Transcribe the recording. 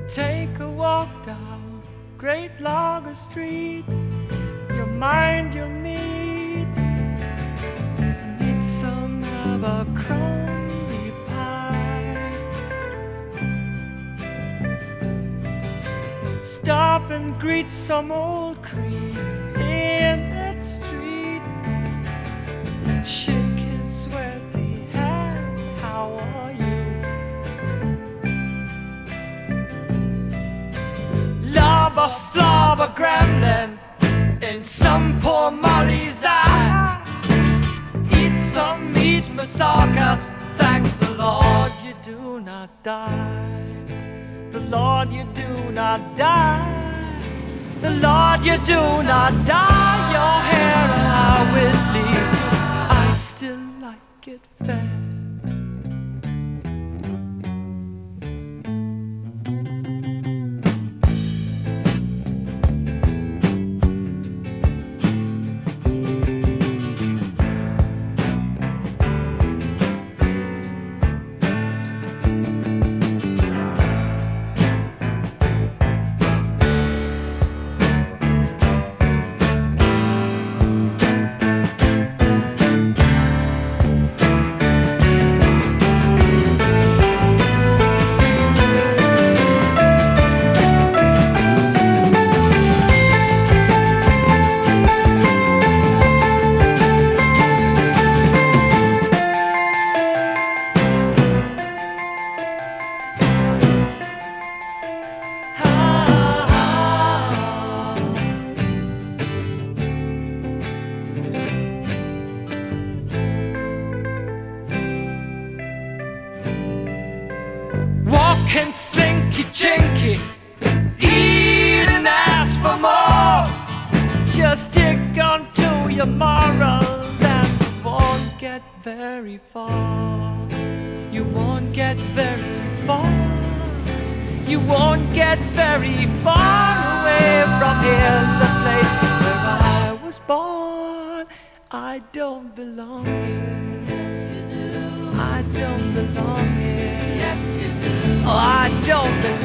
Take a walk down Great Lager Street. You'll mind you'll meet. Need some Abercrombie pie. Stop and greet some old creep in that street. Shake his sweaty hand. How are you? Lobber, flobber, gremlin in some poor Molly's eye. Eat some meat, massacre. Thank the Lord you do not die. The Lord you do not die. The Lord you do not die. Your hair and I will leave you. I still like it fair. Walking slinky chinky, eat and ask for more. Just stick on to your morals and you won't get very far. You won't get very far. You won't get very far away from here's the place where I was born. I don't belong here. Yes, you do. I don't belong here. Yes, you do. Oh, I don't belong